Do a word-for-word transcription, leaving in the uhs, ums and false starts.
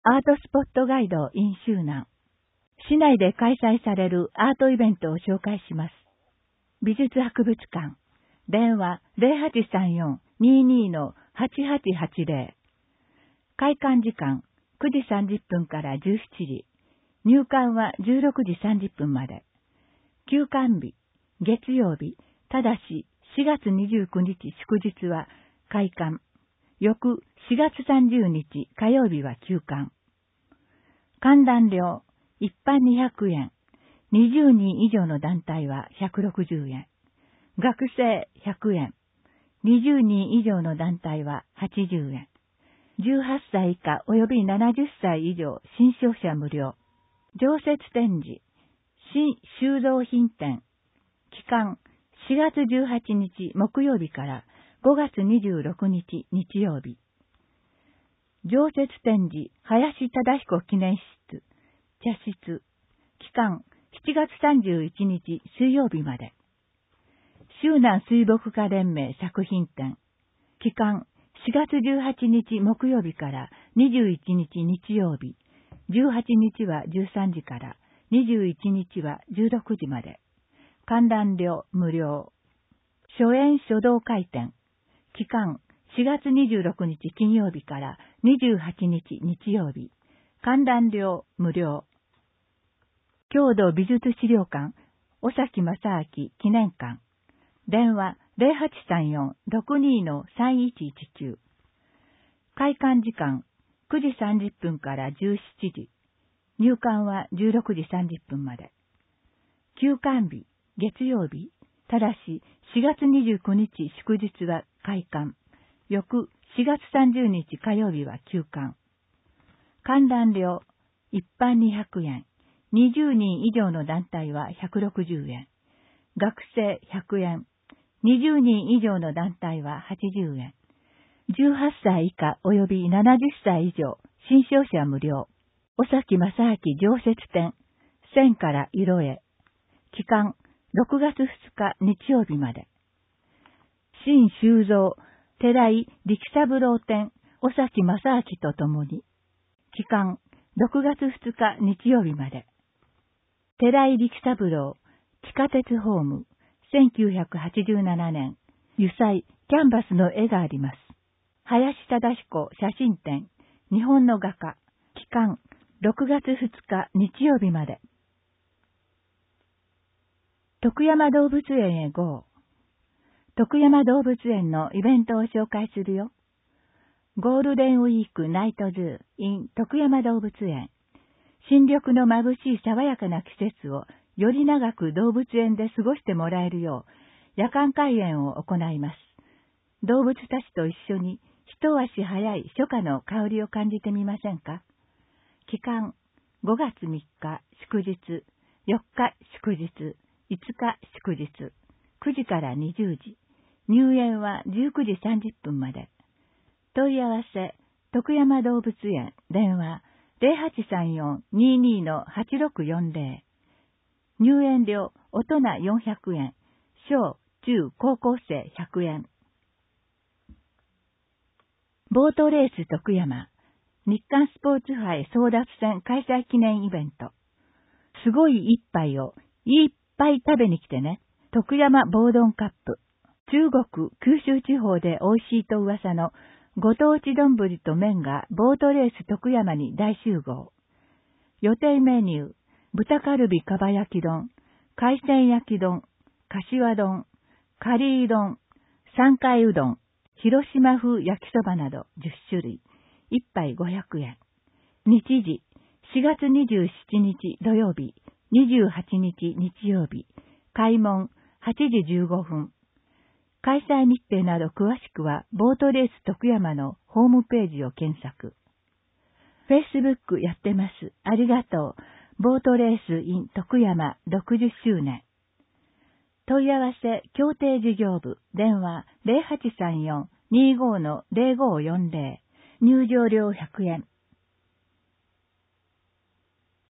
アートスポットガイド in 周南。市内で開催されるアートイベントを紹介します。美術博物館。電話 ゼロはちさんよん にーにー の はちはちはちゼロ。開館時間くじさんじゅっぷんからじゅうしちじ。入館はじゅうろくじさんじゅっぷんまで。休館日、月曜日、ただししがつにじゅうくにち祝日は開館。翌しがつさんじゅうにち火曜日は休館。観覧料、一般にひゃくえん。にじゅうにん以上の団体はひゃくろくじゅうえん。学生ひゃくえん。にじゅうにん以上の団体ははちじゅうえん。じゅうはっさい以下及びななじゅっさい以上新商者無料。常設展示、新収蔵品展。期間しがつじゅうはちにち木曜日からごがつにじゅうろくにち日曜日。常設展示、林忠彦記念室、茶室。期間しちがつさんじゅういちにち水曜日まで。周南水墨画連盟作品展。期間しがつじゅうはちにち木曜日からにじゅういちにち日曜日。じゅうはちにちはじゅうさんじからにじゅういちにちはじゅうろくじまで。観覧料無料。書苑書道会展。期間しがつにじゅうろくにち金曜日からにじゅうはちにち日曜日。観覧料無料。郷土美術資料館、尾崎正明記念館。電話 ゼロはちさんよん ろくにー の さんいちいちきゅう。開館時間くじさんじゅっぷんからじゅうしちじ。入館はじゅうろくじさんじゅっぷんまで。休館日、月曜日。ただししがつにじゅうくにち祝日は開館。翌しがつさんじゅうにち火曜日は休館。観覧料、一般にひゃくえん。にじゅうにん以上の団体はひゃくろくじゅうえん。学生ひゃくえん。にじゅうにん以上の団体ははちじゅうえん。じゅうはっさい以下及びななじゅっさい以上、新商者無料。尾崎正明常設展、線から色へ。期間、ろくがつふつか日曜日まで。新修造、寺井力三郎展、尾崎正明とともに。期間、ろくがつふつか日曜日まで。寺井力三郎、地下鉄ホーム、せんきゅうひゃくはちじゅうななねん、油彩、キャンバスの絵があります。林忠彦写真展、日本の画家、期間、ろくがつふつか日曜日まで。徳山動物園へ ゴー。徳山動物園のイベントを紹介するよ。ゴールデンウィークナイトズー in 徳山動物園。新緑の眩しい爽やかな季節をより長く動物園で過ごしてもらえるよう夜間開園を行います。動物たちと一緒に一足早い初夏の香りを感じてみませんか。期間ごがつみっか祝日、よっか祝日、いつか祝日、くじからにじゅうじ、入園はじゅうくじさんじゅっぷんまで。問い合わせ、徳山動物園、電話ゼロはちさんよん にーにー の はちろくよんゼロ。入園料、大人よんひゃくえん、小、中、高校生ひゃくえん。ボートレース徳山、日韓スポーツ杯争奪戦開催記念イベント。すごい一杯をいっぱい食べに来てね。徳山ボードンカップ。中国、九州地方で美味しいと噂のご当地丼と麺がボートレース徳山に大集合。予定メニュー、豚カルビかば焼き丼、海鮮焼き丼、柏丼、カリー丼、三回うどん、広島風焼きそばなどじゅっしゅるい、いっぱいごひゃくえん。日時、しがつにじゅうしちにち土曜日、にじゅうはちにち日曜日、開門はちじじゅうごふん。開催日程など詳しくは、ボートレース徳山のホームページを検索。Facebook やってます。ありがとう。ボートレース in 徳山ろくじゅっしゅうねん。問い合わせ、協定事業部、電話ゼロはちさんよん にーごー のゼロごーよんゼロ。入場料ひゃくえん。